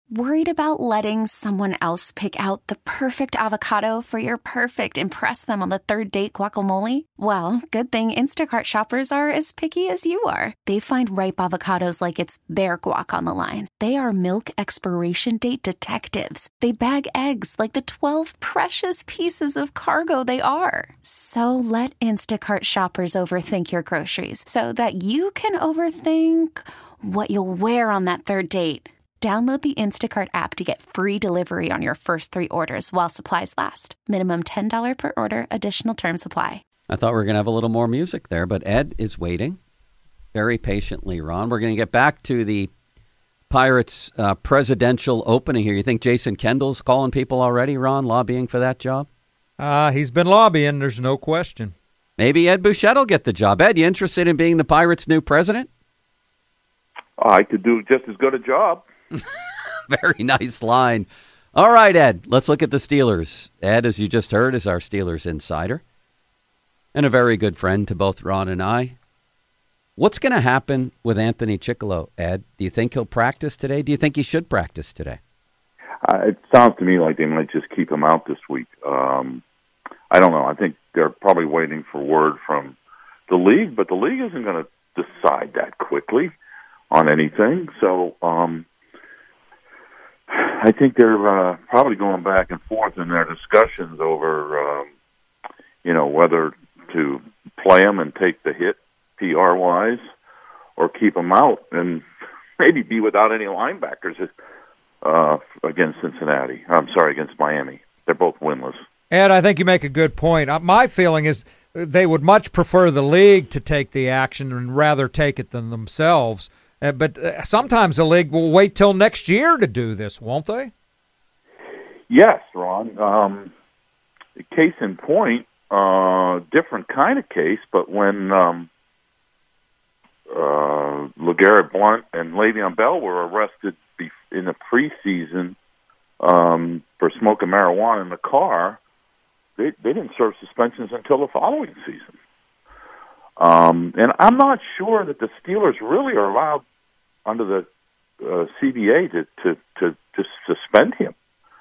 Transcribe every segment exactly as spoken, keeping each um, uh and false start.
Worried about letting someone else pick out the perfect avocado for your perfect impress them on the third date guacamole? Well, good thing Instacart shoppers are as picky as you are. They find ripe avocados like it's their guac on the line. They are milk expiration date detectives. They bag eggs like the twelve precious pieces of cargo they are. So let Instacart shoppers overthink your groceries so that you can overthink what you'll wear on that third date. Download the Instacart app to get free delivery on your first three orders while supplies last. Minimum ten dollars per order. Additional terms apply. I thought we were going to have a little more music there, but Ed is waiting very patiently, Ron. We're going to get back to the Pirates uh, presidential opening here. You think Jason Kendall's calling people already, Ron, lobbying for that job? Uh, he's been lobbying, there's no question. Maybe Ed Bouchette will get the job. Ed, you interested in being the Pirates' new president? I could do just as good a job. Very nice line. All right, Ed, let's look at the Steelers. Ed, as you just heard, is our Steelers insider and a very good friend to both Ron and I. What's going to happen with Anthony Chickillo, Ed? Do you think he'll practice today? Do you think he should practice today? Uh, it sounds to me like they might just keep him out this week. Um, I don't know. I think they're probably waiting for word from the league, but the league isn't going to decide that quickly on anything. So, um, I think they're uh, probably going back and forth in their discussions over, um, you know, whether to play them and take the hit P R-wise or keep them out and maybe be without any linebackers uh, against Cincinnati. I'm sorry, against Miami. They're both winless. Ed, I think you make a good point. Uh, my feeling is they would much prefer the league to take the action and rather take it than themselves. Uh, but uh, sometimes the league will wait till next year to do this, won't they? Yes, Ron. Um, case in point, uh, different kind of case, but when um, uh, LeGarrette Blount and Le'Veon Bell were arrested be- in the preseason um, for smoking marijuana in the car, they, they didn't serve suspensions until the following season. Um, and I'm not sure that the Steelers really are allowed under the uh, C B A to, to, to, to suspend him.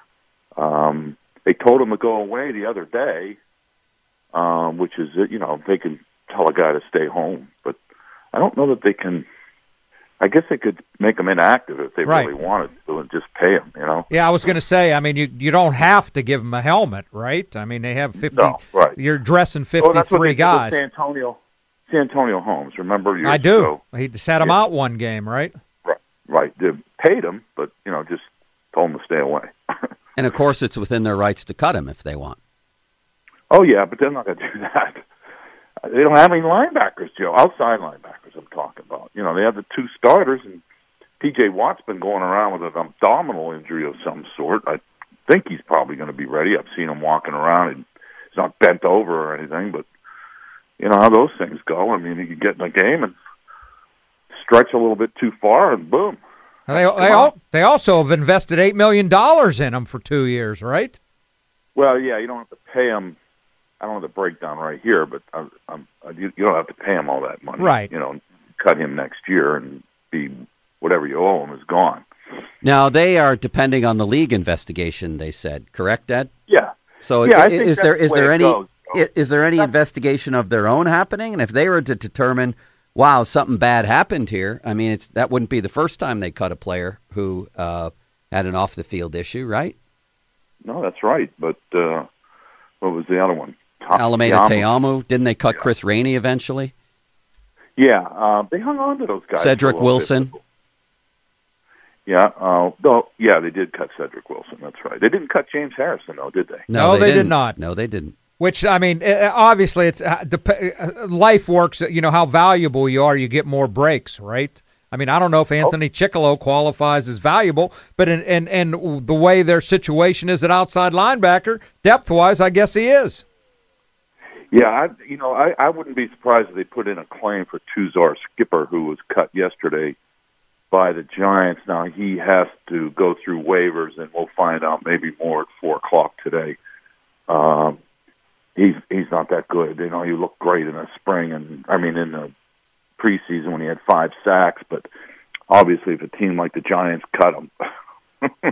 Um, they told him to go away the other day, um, which is, you know, they can tell a guy to stay home. But I don't know that they can – I guess they could make him inactive if they right. really wanted to and just pay him, you know? Yeah, I was going to say, I mean, you you don't have to give him a helmet, right? I mean, they have fifty no, right. You're dressing fifty-three well, that's what they guys. San Antonio, San Antonio Holmes, remember? Years I do. ago. He sat him yeah. out one game, right? Right, right. They paid him, but, you know, just told him to stay away. And, of course, it's within their rights to cut him if they want. Oh, yeah, but they're not going to do that. They don't have any linebackers, Joe. Outside linebackers I'm talking about. You know, they have the two starters, and T J Watt's been going around with an abdominal injury of some sort. I think he's probably going to be ready. I've seen him walking around. And he's not bent over or anything, but you know how those things go. I mean, you can get in a game and stretch a little bit too far, and boom. They they, all, they also have invested eight million dollars in him for two years, right? Well, yeah, you don't have to pay him. I don't have the breakdown right here, but I'm, I'm, you, you don't have to pay him all that money. Right. You know, cut him next year and be whatever you owe him is gone. Now, they are depending on the league investigation, they said. Correct, Ed? Yeah. So yeah, is, is there is the there any goes, is there any investigation of their own happening? And if they were to determine, wow, something bad happened here, I mean, it's that wouldn't be the first time they cut a player who uh, had an off-the-field issue, right? No, that's right. But uh, what was the other one? Alameda Teamu. Didn't they cut yeah. Chris Rainey eventually? Yeah, uh, they hung on to those guys. Cedric Wilson. Bit. Yeah, uh, no, yeah, they did cut Cedric Wilson. That's right. They didn't cut James Harrison, though, did they? No, no they, they did not. No, they didn't. Which, I mean, obviously, it's uh, life works. You know how valuable you are, you get more breaks, right? I mean, I don't know if Anthony oh. Chickillo qualifies as valuable, but in, in, in the way their situation is at outside linebacker, depth-wise, I guess he is. Yeah, I, you know, I, I wouldn't be surprised if they put in a claim for Tuzar Skipper, who was cut yesterday by the Giants. Now, he has to go through waivers, and we'll find out maybe more at four o'clock today. Um, he's he's not that good. You know, he looked great in the spring, and I mean, in the preseason when he had five sacks, but obviously if a team like the Giants cut him,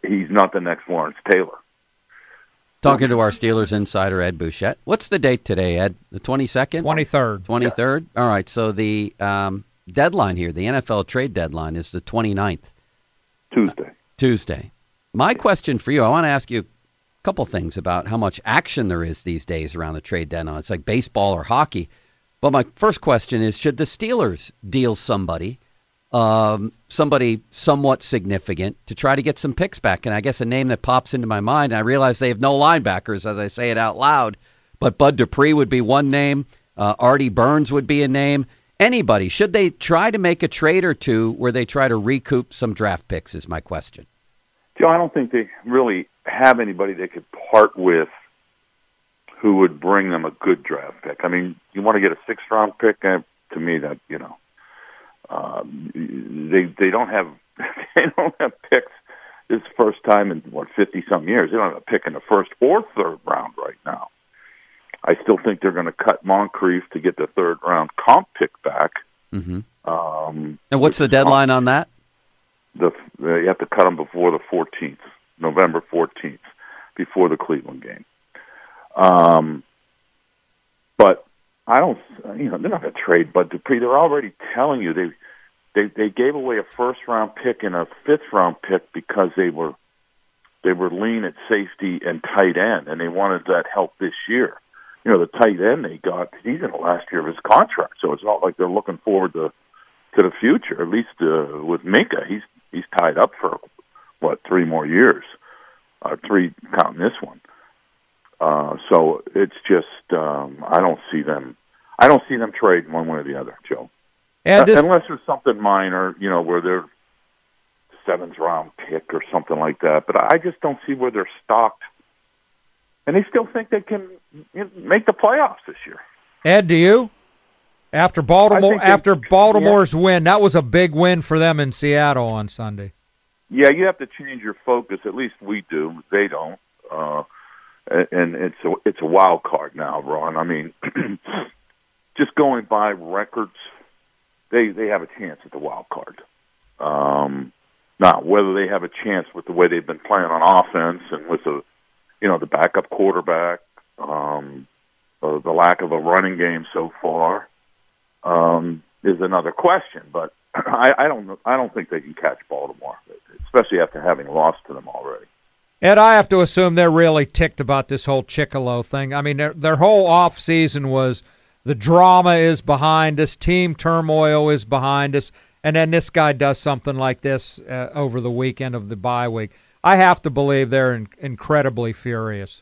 he's not the next Lawrence Taylor. Talking to our Steelers insider, Ed Bouchette. What's the date today, Ed? The twenty-second? twenty-third. twenty-third? Yeah. All right, so the um, deadline here, the N F L trade deadline, is the twenty-ninth. Tuesday. Tuesday. My question for you, I want to ask you a couple things about how much action there is these days around the trade deadline. It's like baseball or hockey. But my first question is, should the Steelers deal somebody, um, somebody somewhat significant, to try to get some picks back? And I guess a name that pops into my mind, and I realize they have no linebackers as I say it out loud, but Bud Dupree would be one name. Uh, Artie Burns would be a name. Anybody. Should they try to make a trade or two where they try to recoup some draft picks is my question. Joe, I don't think they really have anybody they could part with who would bring them a good draft pick. I mean, you want to get a sixth-round pick? Uh, to me, that, you know, um, they they don't have they don't have picks. This is the first time in, what, fifty-some years. They don't have a pick in the first or third round right now. I still think they're going to cut Moncrief to get the third-round comp pick back. Mm-hmm. Um, and what's the deadline on that? The uh, you have to cut them before the fourteenth, November fourteenth, before the Cleveland game. Um, but I don't, you know, they're not going to trade Bud Dupree. They're already telling you they they they gave away a first-round pick and a fifth-round pick because they were they were lean at safety and tight end, and they wanted that help this year. You know, the tight end they got, he's in the last year of his contract, so it's not like they're looking forward to to the future. At least uh, with Minka, he's he's tied up for what three more years, uh, three counting this one. Uh, so it's just um, I don't see them. I don't see them trading one way or the other, Joe. And this- uh, unless there's something minor, you know, where they're seventh round pick or something like that. But I just don't see where they're stocked. And they still think they can make the playoffs this year. Ed, do you? After Baltimore, they, after Baltimore's yeah. win, that was a big win for them in Seattle on Sunday. Yeah, you have to change your focus. At least we do. They don't. Uh, and it's a it's a wild card now, Ron. I mean, just going by records, they they have a chance at the wild card. Um, now, whether they have a chance with the way they've been playing on offense and with the you know, the backup quarterback, um, uh, the lack of a running game so far, um, is another question. But I, I don't, I don't think they can catch Baltimore, especially after having lost to them already. Ed, I have to assume they're really ticked about this whole Chicolo thing. I mean, their, their whole off season was the drama is behind us, team turmoil is behind us, and then this guy does something like this uh, over the weekend of the bye week. I have to believe they're in, incredibly furious.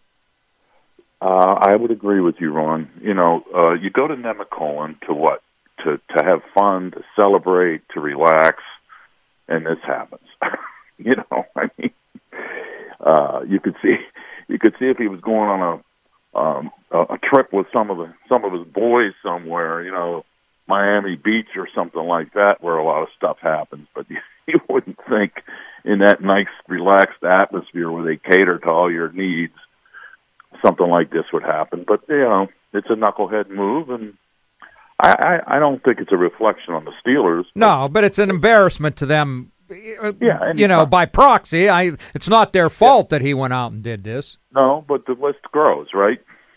Uh, I would agree with you, Ron. You know, uh, you go to Nemacolin to what? To to have fun, to celebrate, to relax, and this happens. you know, I mean, uh, you could see, you could see if he was going on a um, a trip with some of the some of his boys somewhere. You know, Miami Beach or something like that, where a lot of stuff happens. But you, you wouldn't think in that nice, relaxed atmosphere where they cater to all your needs, something like this would happen. But, you know, it's a knucklehead move, and I, I, I don't think it's a reflection on the Steelers. But no, but it's an embarrassment to them, yeah, you know, by proxy. I It's not their fault yeah. that he went out and did this. No, but the list grows, right?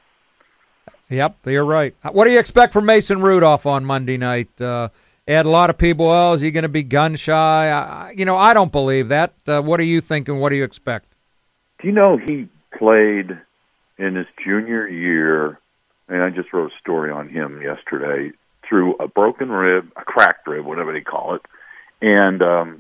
Yep, you're right. What do you expect from Mason Rudolph on Monday night? Uh, Ed, a lot of people, well, is he going to be gun shy? I, you know, I don't believe that. Uh, what are you thinking? What do you expect? Do you know he played in his junior year, and I just wrote a story on him yesterday, through a broken rib, a cracked rib, whatever they call it, and um,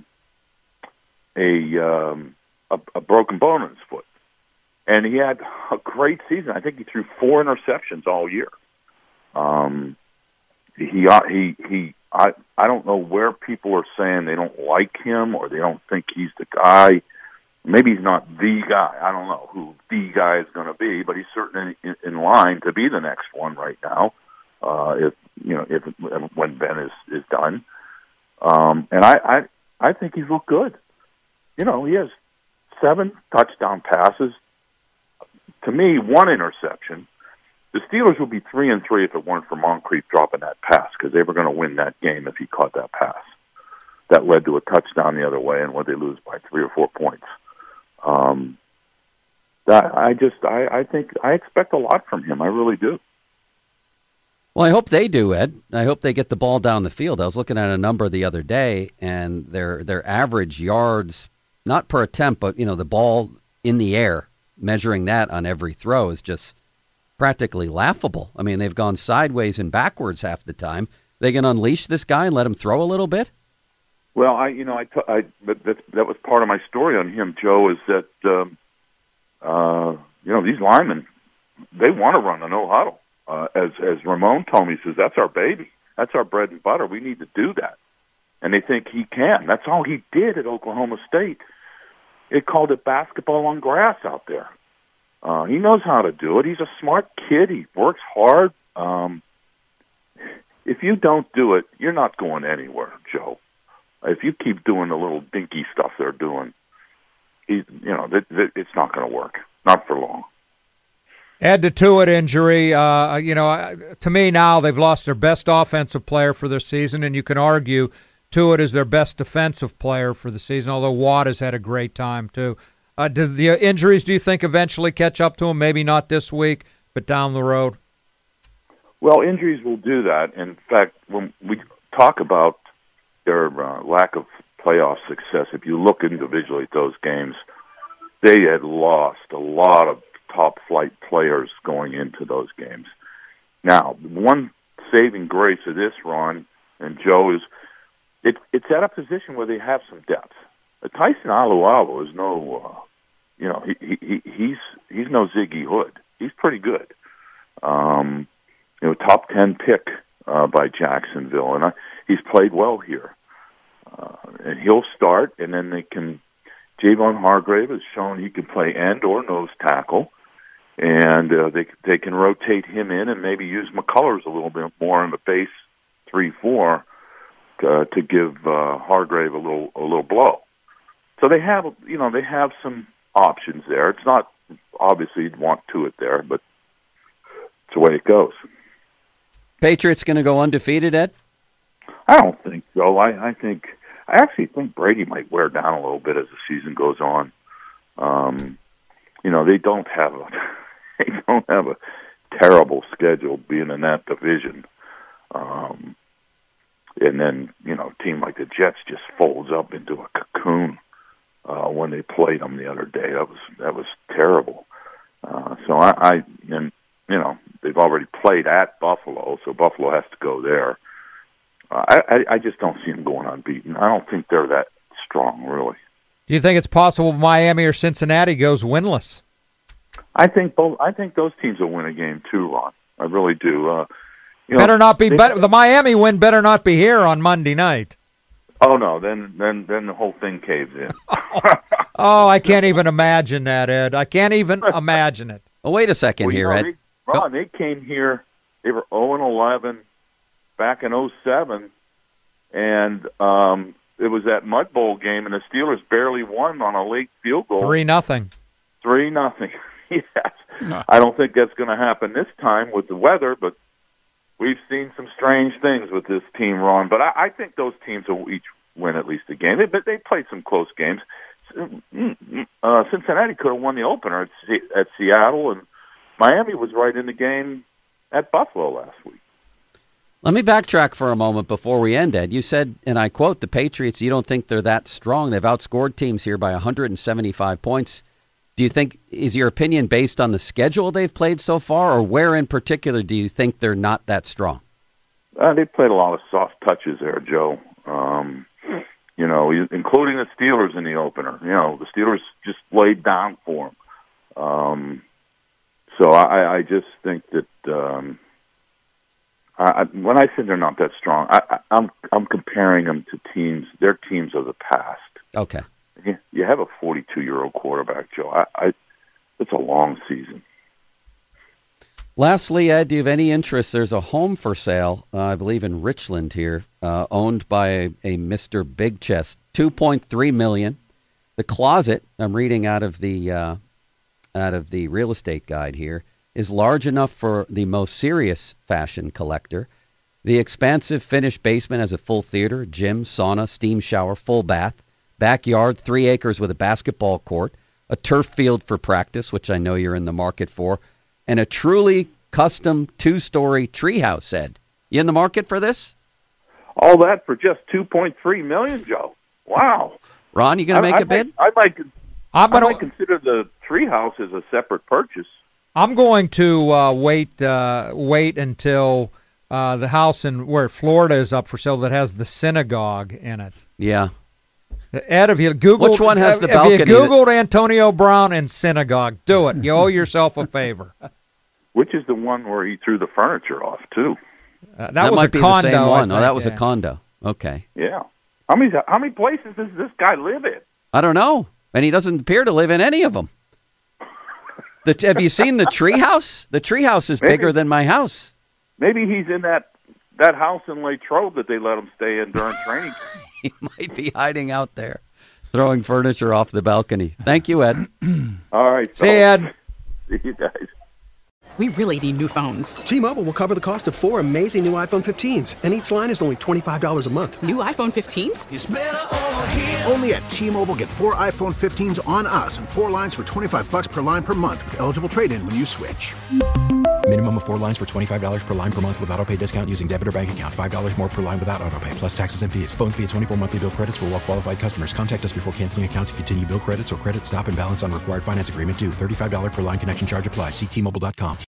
a, um, a a broken bone in his foot. And he had a great season. I think he threw four interceptions all year. Um, he he he. I I don't know where people are saying they don't like him or they don't think he's the guy. Maybe he's not the guy. I don't know who the guy is going to be, but he's certainly in, in line to be the next one right now. Uh, if you know, if when Ben is is done, um, and I, I I think he's looked good. You know, he has seven touchdown passes. To me, one interception. The Steelers would be three and three if it weren't for Moncrief dropping that pass, because they were going to win that game if he caught that pass. That led to a touchdown the other way, and where they lose by three or four points. Um, that I just I, I think I expect a lot from him. I really do. Well, I hope they do, Ed. I hope they get the ball down the field. I was looking at a number the other day, and their their average yards, not per attempt, but you know the ball in the air, measuring that on every throw is just practically laughable. I mean, they've gone sideways and backwards half the time. They can unleash this guy and let him throw a little bit? Well, I, you know, I, t- I that, that that was part of my story on him, Joe, is that, um, uh, you know, these linemen, they want to run a no huddle. Uh, as as Ramon told me, he says, that's our baby. That's our bread and butter. We need to do that. And they think he can. That's all he did at Oklahoma State. It called it basketball on grass out there. Uh, he knows how to do it. He's a smart kid. He works hard. Um, if you don't do it, you're not going anywhere, Joe. If you keep doing the little dinky stuff they're doing, he, you know, th- th- it's not going to work. Not for long. Add the Tuitt injury. Uh, you know, to me now they've lost their best offensive player for their season, and you can argue Tuitt is their best defensive player for the season, although Watt has had a great time too. Uh, do the injuries, do you think, eventually catch up to him? Maybe not this week, but down the road? Well, injuries will do that. In fact, when we talk about their uh, lack of playoff success, if you look individually at those games, they had lost a lot of top-flight players going into those games. Now, one saving grace of this, Ron and Joe, is it, it's at a position where they have some depth. Uh, Tyson Alualu is no, uh, you know, he, he he's he's no Ziggy Hood. He's pretty good. Um, you know, top ten pick uh, by Jacksonville, and I, he's played well here. Uh, and he'll start, and then they can. Javon Hargrave has shown he can play end or nose tackle, and uh, they they can rotate him in and maybe use McCullers a little bit more in the base three four uh, to give uh, Hargrave a little a little blow. So they have you know they have some options there. It's not obviously you'd want Tuitt there, but it's the way it goes. Patriots going to go undefeated, Ed? I don't think so. I, I think I actually think Brady might wear down a little bit as the season goes on. Um, you know, they don't have a they don't have a terrible schedule being in that division. Um, and then, you know, a team like the Jets just folds up into a cocoon uh, when they played them the other day. That was that was terrible. Uh, so I, I and you know, they've already played at Buffalo, so Buffalo has to go there. Uh, I, I just don't see them going unbeaten. I don't think they're that strong, really. Do you think it's possible Miami or Cincinnati goes winless? I think both. I think those teams will win a game too, Ron. I really do. Uh, you better know, not be. they, Better, the Miami win better not be here on Monday night. Oh no, then then then the whole thing caves in. Oh, I can't even imagine that, Ed. I can't even imagine it. Oh, wait a second well, here, know, Ed. They, Ron, they came here. They were zero and eleven back in oh seven, and um, it was that Mud Bowl game, and the Steelers barely won on a late field goal. Three nothing. Three nothing. Yes. No. I don't think that's going to happen this time with the weather, but we've seen some strange things with this team, Ron. But I, I think those teams will each win at least a game. They, but they played some close games. Uh, Cincinnati could have won the opener at, C- at Seattle, and Miami was right in the game at Buffalo last week. Let me backtrack for a moment before we end, Ed. You said, and I quote, the Patriots, you don't think they're that strong. They've outscored teams here by one hundred seventy-five points. Do you think, is your opinion based on the schedule they've played so far, or where in particular do you think they're not that strong? Uh, they played a lot of soft touches there, Joe. Um, you know, including the Steelers in the opener. You know, the Steelers just laid down for them. Um, so I, I just think that um, I, when I say they're not that strong, I, I, I'm I'm comparing them to teams, their teams of the past. Okay. You have a forty-two-year-old quarterback, Joe. I, I, it's a long season. Lastly, Ed, do you have any interest? There's a home for sale, uh, I believe, in Richland here, uh, owned by a, a Mister Big Chest, two point three million dollars. The closet, I'm reading out of the uh, out of the real estate guide here, is large enough for the most serious fashion collector. The expansive finished basement has a full theater, gym, sauna, steam shower, full bath. Backyard, three acres with a basketball court, a turf field for practice, which I know you're in the market for, and a truly custom two-story treehouse, Ed. You in the market for this? All that for just two point three million dollars, Joe. Wow. Ron, you going to make I, I a bid? Might, I might, I'm I gonna, might consider the treehouse as a separate purchase. I'm going to uh, wait uh, wait until uh, the house in where Florida is up for sale that has the synagogue in it. Yeah. Ed, if you Googled, Which one has the if balcony you Googled Antonio Brown and synagogue, do it. You owe yourself a favor. Which is the one where he threw the furniture off, too. Uh, that, That was might a be condo. the same one. I Oh, that think, was yeah. a condo. Okay. Yeah. How many how many places does this guy live in? I don't know. And he doesn't appear to live in any of them. The, have you seen the treehouse? The treehouse is Maybe. bigger than my house. Maybe he's in that, that house in Latrobe that they let him stay in during training. He might be hiding out there, throwing furniture off the balcony. Thank you, Ed. All right. See you, Ed. See you guys. We really need new phones. T-Mobile will cover the cost of four amazing new iPhone fifteens, and each line is only twenty-five dollars a month. New iPhone fifteens? Only at T-Mobile, get four iPhone fifteens on us and four lines for twenty-five bucks per line per month with eligible trade-in when you switch. Minimum of four lines for twenty-five dollars per line per month with autopay discount using debit or bank account. five dollars more per line without autopay, plus taxes and fees. Phone fee at twenty-four monthly bill credits for well-qualified customers. Contact us before canceling account to continue bill credits or credit stop and balance on required finance agreement due. thirty-five dollars per line connection charge applies. See T Mobile dot com.